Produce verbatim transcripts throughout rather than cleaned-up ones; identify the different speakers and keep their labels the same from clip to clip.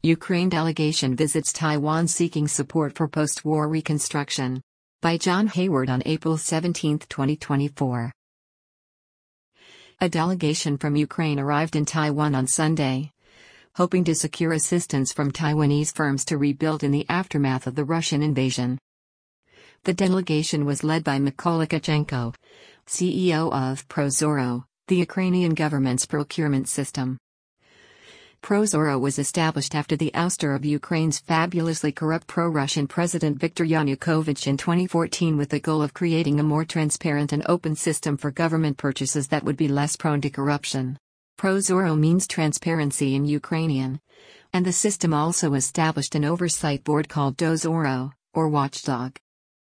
Speaker 1: Ukraine delegation visits Taiwan seeking support for post-war reconstruction. By John Hayward on April seventeenth, twenty twenty-four. A delegation from Ukraine arrived in Taiwan on Sunday, hoping to secure assistance from Taiwanese firms to rebuild in the aftermath of the Russian invasion. The delegation was led by Mykola Tkachenko, C E O of Prozorro, the Ukrainian government's procurement system. Prozorro was established after the ouster of Ukraine's fabulously corrupt pro-Russian President Viktor Yanukovych in twenty fourteen with the goal of creating a more transparent and open system for government purchases that would be less prone to corruption. Prozorro means transparency in Ukrainian, and the system also established an oversight board called Dozorro, or watchdog.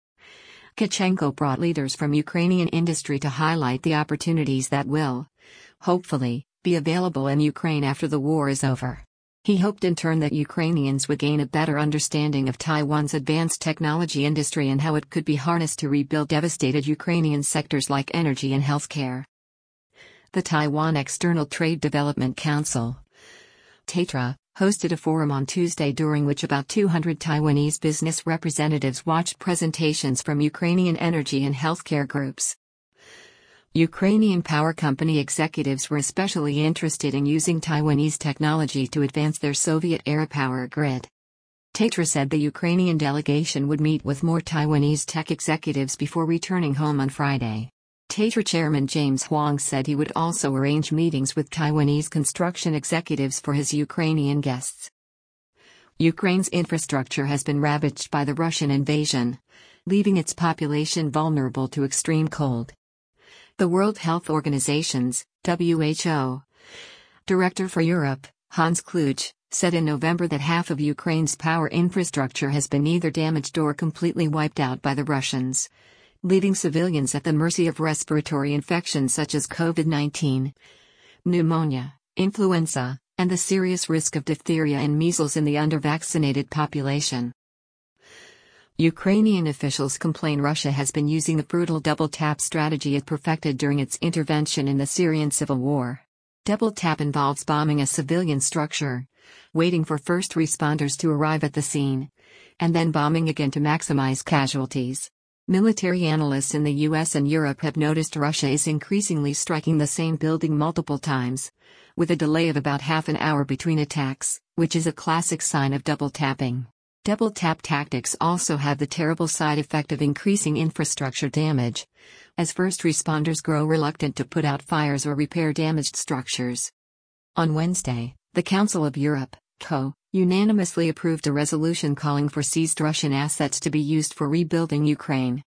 Speaker 1: Tkachenko brought leaders from Ukrainian industry to highlight the opportunities that will, hopefully, be available in Ukraine after the war is over. He hoped in turn that Ukrainians would gain a better understanding of Taiwan's advanced technology industry and how it could be harnessed to rebuild devastated Ukrainian sectors like energy and healthcare. The Taiwan External Trade Development Council, TATRA, hosted a forum on Tuesday during which about two hundred Taiwanese business representatives watched presentations from Ukrainian energy and healthcare groups. Ukrainian power company executives were especially interested in using Taiwanese technology to advance their Soviet-era power grid. TATRA said the Ukrainian delegation would meet with more Taiwanese tech executives before returning home on Friday. TATRA chairman James Huang said he would also arrange meetings with Taiwanese construction executives for his Ukrainian guests. Ukraine's infrastructure has been ravaged by the Russian invasion, leaving its population vulnerable to extreme cold. The World Health Organization's, W H O, Director for Europe, Hans Kluge, said in November that half of Ukraine's power infrastructure has been either damaged or completely wiped out by the Russians, leaving civilians at the mercy of respiratory infections such as COVID nineteen, pneumonia, influenza, and the serious risk of diphtheria and measles in the undervaccinated population. Ukrainian officials complain Russia has been using the brutal double-tap strategy it perfected during its intervention in the Syrian civil war. Double-tap involves bombing a civilian structure, waiting for first responders to arrive at the scene, and then bombing again to maximize casualties. Military analysts in the U S and Europe have noticed Russia is increasingly striking the same building multiple times, with a delay of about half an hour between attacks, which is a classic sign of double-tapping. Double-tap tactics also have the terrible side effect of increasing infrastructure damage, as first responders grow reluctant to put out fires or repair damaged structures. On Wednesday, the Council of Europe, C O, unanimously approved a resolution calling for seized Russian assets to be used for rebuilding Ukraine.